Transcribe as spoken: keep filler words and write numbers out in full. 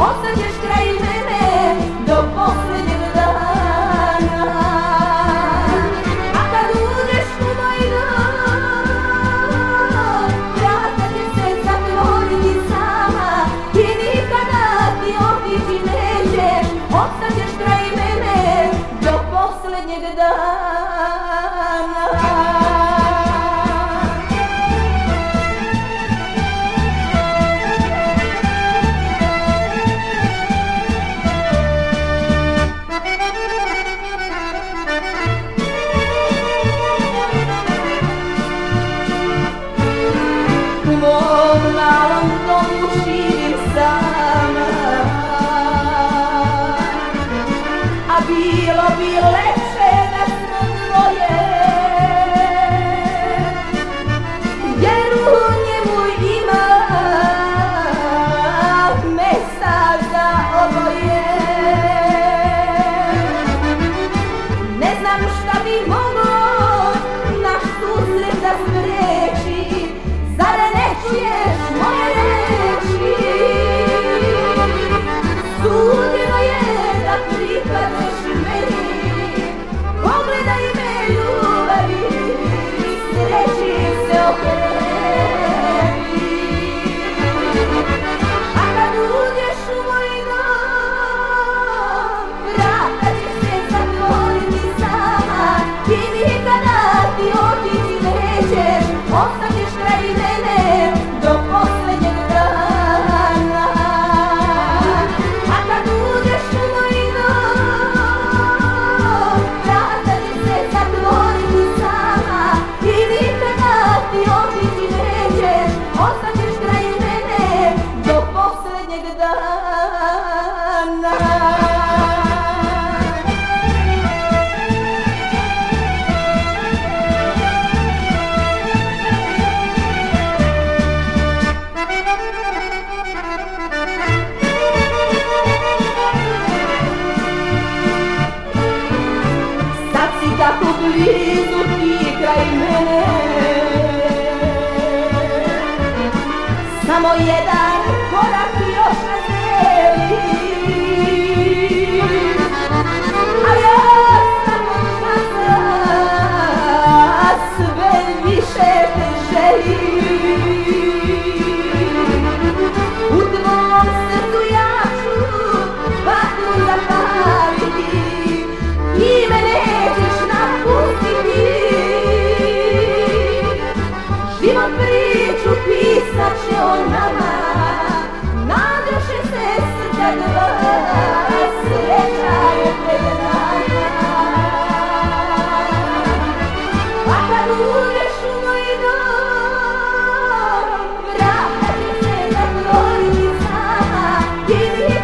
ostaćeš kraj mene do posljednjeg dana. A kad uđeš u moj dom, vrata će se zatvoriti sama i nikada ti otići nećeš, ostaćeš kraj mene do posljednjeg dana. U mom malom domu živim sama, a bilo bi lepše da smo dvoje, jer u njemu ima mesta za oboje. Ne znam šta bi moglo naš susret da spreči, zar ne čuješ moje reči? Sudjeno je da pripadaš meni, pogledaj me ljubavi, sreći se okreni. A kad uđeš u moj dom, vrata će se zatvoriti sama i nikada ti otići nećeš, ostaćeš kraj mene do posljednjeg dana. A kad uđeš u moj dom, vrata će se zatvoriti sama i nikada ti otići nećeš, ostaćeš kraj mene do posljednjeg dana. Sad si tako blizu ti kraj mene, samo jedan korak još ne slijedi, a ja samo časa sve više te želim. U tvom srcu ja ću vatru zapaliti i me nećeš napustiti. Život priču pisat će o nama, naduše se srca dva, sreća je pred nama. A kad uđeš u moj dom, vrata će se zatvoriti sama i